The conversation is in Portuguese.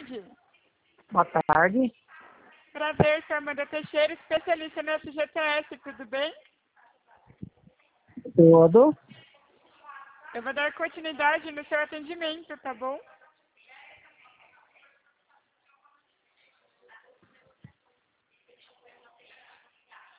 tarde. Boa tarde. Prazer, sou Amanda Teixeira, especialista no FGTS, tudo bem? Tudo. Eu vou dar continuidade no seu atendimento, tá bom?